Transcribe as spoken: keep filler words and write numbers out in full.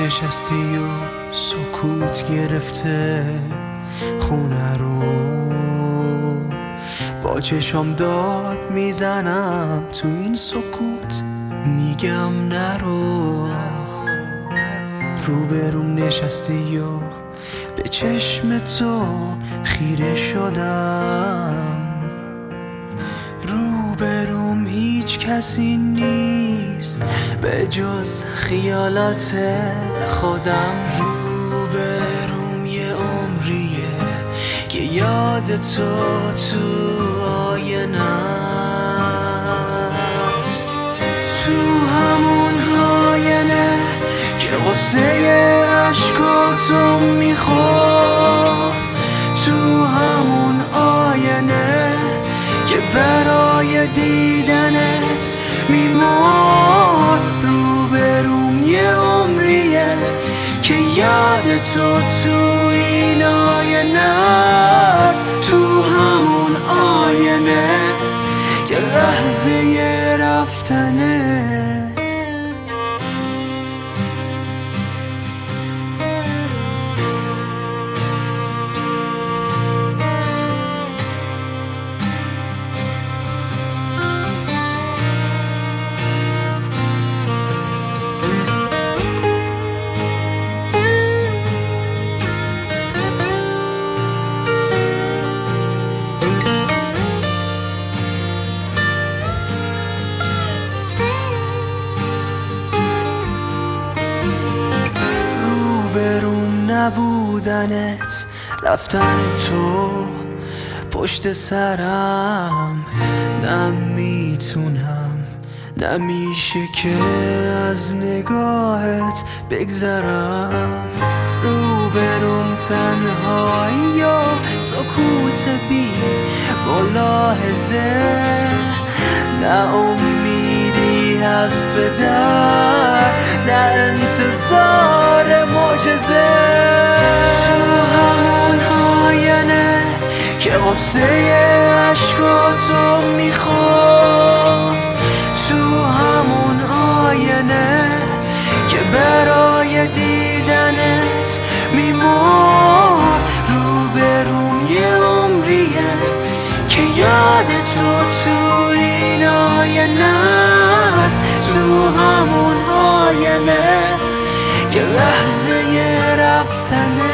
نشستی و سکوت گرفته خونه رو، با چشم داد میزنم تو این سکوت، میگم نرو. روبروم نشستی و به چشم تو خیره شدم، روبروم هیچ کسی نیست به جز خیالات خودم. روبروم یه عمریه که یاد تو تو آینه است، تو همون آینه که قصه عشقاتو میخورد، تو همون آینه که برای دیدنت میمرد. روبروم یه عمریه که یاد تو تو این آینه است، تو همون آینه که لحظه رفتنت. نبودنت، رفتن تو پشت سرم، نمیتونم نمیشه که از نگاهت بگذرم. روبروم تنهایی و سکوت بی ملاحظه، نه امیدی هست به در، نه انتظار معجزه. تو همون آینه که قصه عشقاتو میخورد، تو همون آینه که برای دیدنت میمرد. روبروم یه عمریه که یاد تو تو این آینه است، تو همون آینه که لحظه رفتنه.